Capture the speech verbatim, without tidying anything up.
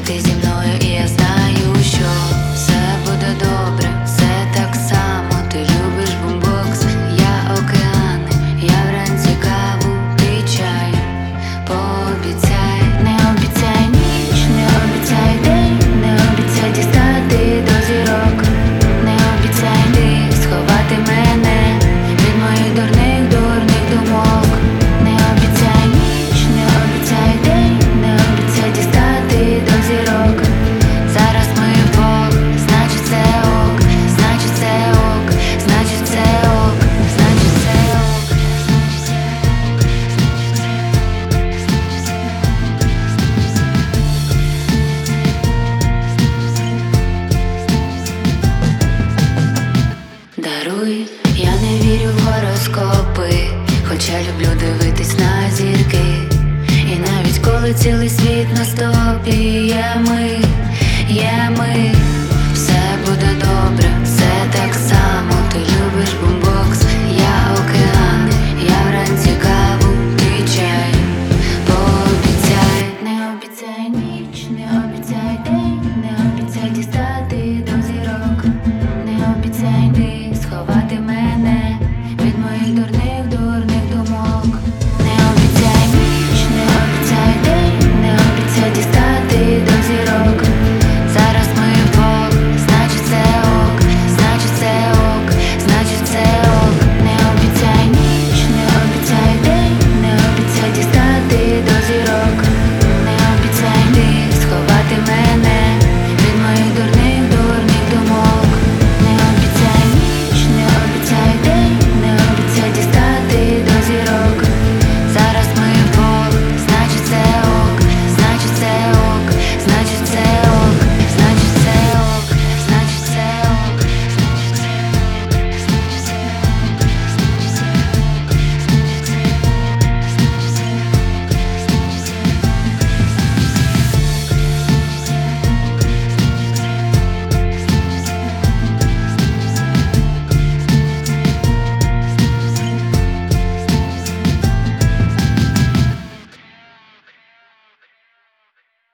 ти зі мною, і я знаю, що все буде добре, все так само. Ти любиш бумбокс, я океани, я вранці каву, ти чай. Пообіцяй, не обіцяй ніч, не обіцяй день, не обіцяй дістати до зірок, не обіцяй ти сховати мене від моїх дурних, дурних думок. Не обіцяй ніч, не обіцяй день, не обіцяй дістати до зірок. Зараз ми вдвох, значить це ок, значить це ок, значить це ок, значить це ок, значить це ок. Даруй, я не вірю в гороскопи, хоча люблю дивитись на зірки. І навіть коли цілий світ на стопі, є ми, є ми.